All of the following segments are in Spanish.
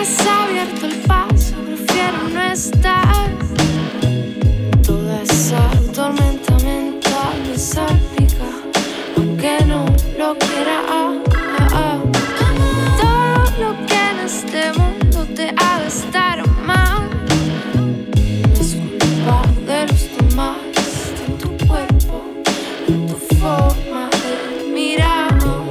has abierto el paso, prefiero no estar. Toda esa tormenta mental me salpica, aunque no lo quiera. Todo lo que en este mundo te haga estar mal no es culpa de los demás, de tu cuerpo, de tu forma de mirar.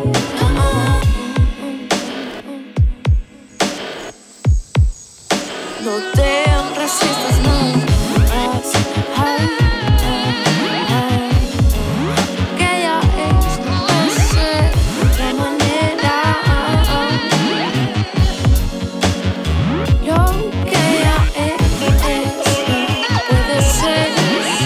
No te resistas más, que ya es no ser de otra manera. Lo que ya es puede ser.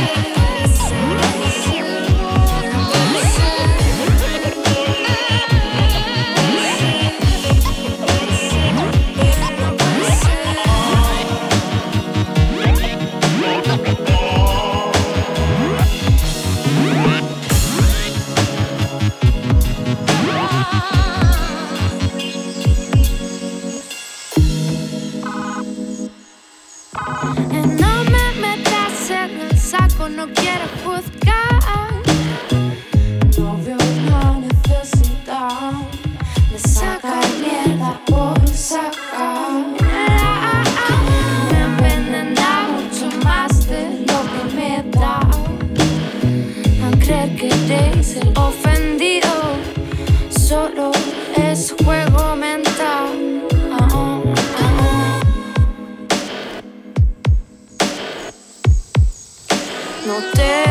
No me metas en el saco, no quiero juzgar. No veo la necesidad de sacar mierda por sacar. Me envenena mucho más de lo que me da a creer que eres el ofendido. Solo es juego mental. No te